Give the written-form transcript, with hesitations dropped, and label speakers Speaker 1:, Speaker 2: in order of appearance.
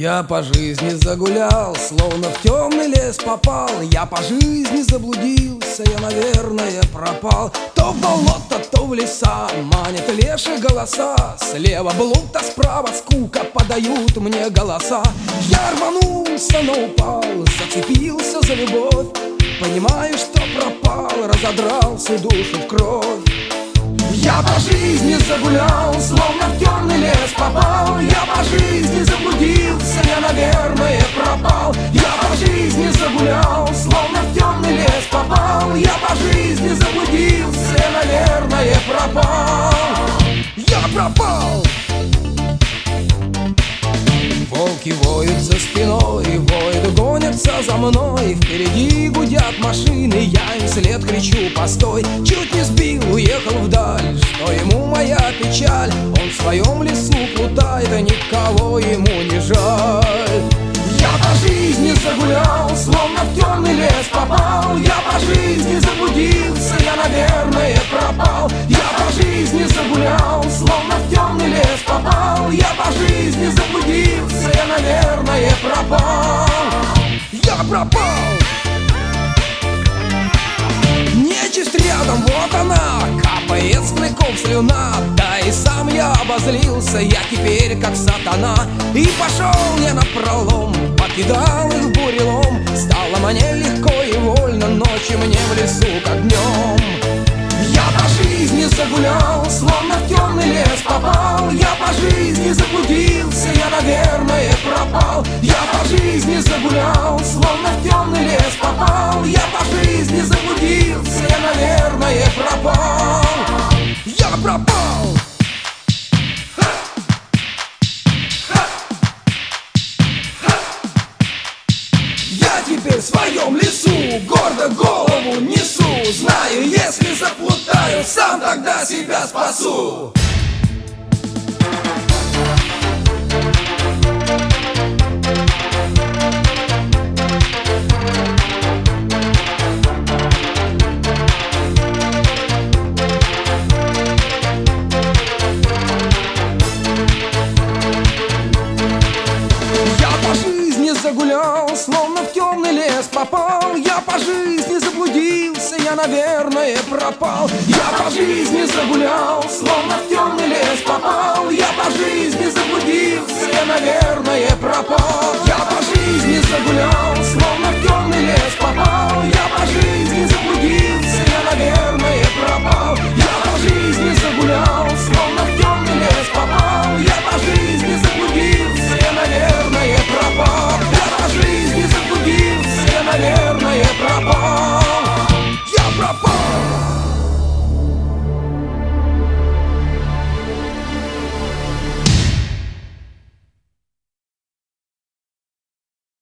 Speaker 1: Я по жизни загулял, словно в темный лес попал. Я по жизни заблудился, я, наверное, пропал. То в болото, то в леса манят леши голоса. Слева блуд, а справа скука подают мне голоса. Я рванулся, но упал, зацепился за любовь. Понимаю, что пропал, разодрался душу в кровь. Я по жизни загулял, словно в темный лес попал. Я по жизни заблудился, я, наверное, пропал. Я по жизни загулял, словно в темный лес попал. Я по жизни заблудился, я, наверное, пропал. Я пропал. Волки воют за спиной, воют, гонятся за мной. Впереди гудят машины, я им вслед кричу: постой! Чуть не сбил, уехал вдаль, что ему моя печаль? Он в своем лесу плутает, а никого ему не жаль. Я по жизни загулял, словно в темный лес попал. Я по жизни заблудился, я, наверное, пропал. Я по жизни загулял, словно в темный лес попал. Я по жизни заблудился, я, наверное, пропал. Я пропал. Нечисть рядом, вот она, капает с клыков слюна. Да и сам я обозлился, я теперь как сатана. И пошел я напролом, покидал их бурелом. Стало мне легко и вольно, ночью мне в лесу как днем. Я по жизни загулял, словно в темный лес попал. Я по жизни заблудился, я, наверное, пропал. Я по жизни загулял, словно в темный лес попал. Я по жизни заблудился, я, наверное, пропал. Я пропал. Я теперь в своем лесу гордо голову несу. Знаю, если заплутаю, сам тогда себя спасу. Загулял, словно в темный лес попал. Я по жизни заблудился, я, наверное, пропал. Я по жизни загулял, словно в темный лес попал. Я по жизни заблудился, я, наверное, пропал. Я